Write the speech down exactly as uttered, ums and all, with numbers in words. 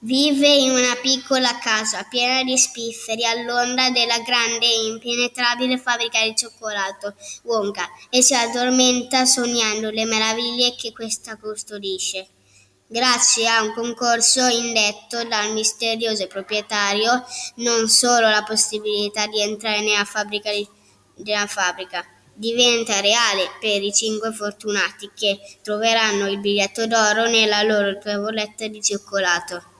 Vive in una piccola casa piena di spifferi all'ombra della grande e impenetrabile fabbrica di cioccolato Wonka e si addormenta sognando le meraviglie che questa custodisce. Grazie a un concorso indetto dal misterioso proprietario, non solo la possibilità di entrare nella fabbrica, di, della fabbrica diventa reale per i cinque fortunati che troveranno il biglietto d'oro nella loro tavoletta di cioccolato.